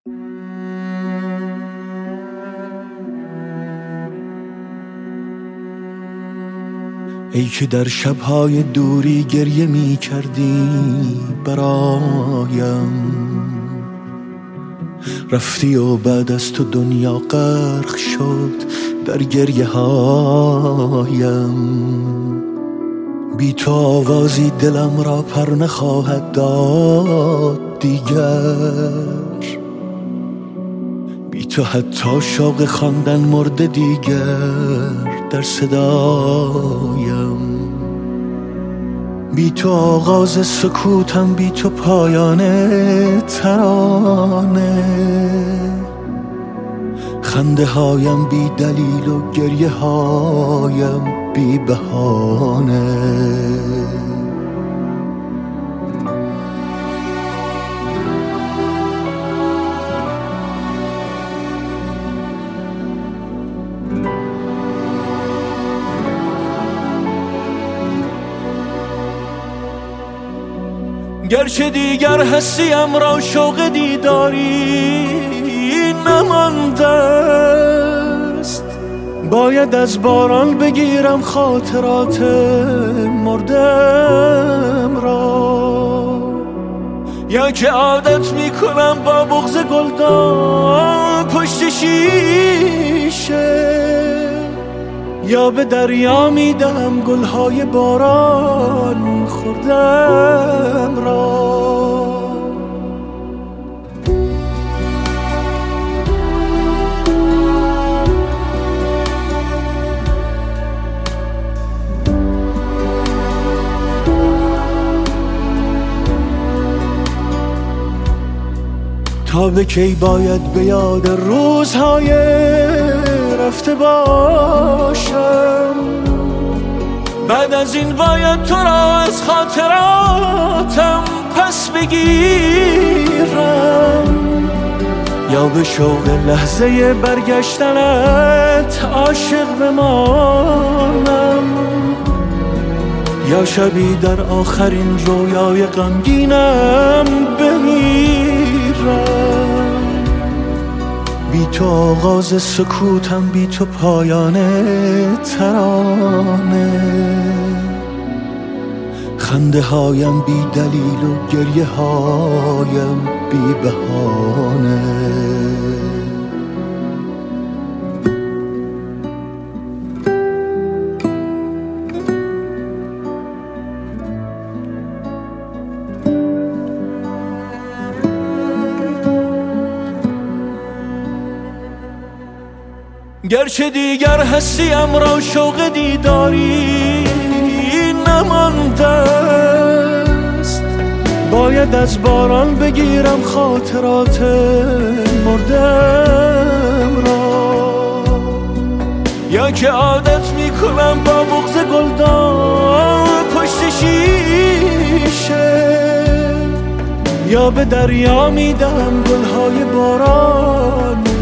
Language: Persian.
ای که در شبهای دوری گریه می کردی برایم، رفتی و بعد از تو دنیا غرق شد در گریه هایم. بی تو آوازی دلم را پر نخواهد داد دیگر، بی تو حتی شوق خواندن مرده دیگر در صدایم. بی تو آغاز سکوتم، بی تو پایان ترانه. خنده هایم بی دلیل و گریه هایم بی بهانه. گرچه دیگر هستیم را شوق دیداری نمانده است، باید از باران بگیرم خاطرات مردم را، یا که عادت میکنم با بغض گلدان پشت شیشه، یا به دریا میدم گلهای باران خوردم را. تا به کی باید به یاد روزهای رفته باشم؟ بعد از این باید تو را از خاطراتم پس بگیرم، یا به شوق لحظه برگشتنت عاشق بمانم، یا شبی در آخرین رویای غمگینم بمیرم. بی تو آغاز سکوتم، بی تو پایان ترانه. خنده هایم بی دلیل و گریه هایم بی بهانه. گرچه دیگر هستیم را شوق دیداری نمانده است، باید از باران بگیرم خاطرات مردم را، یا که عادت میکنم با بغض گلدان پشت شیشه، یا به دریا میدم گلهای باران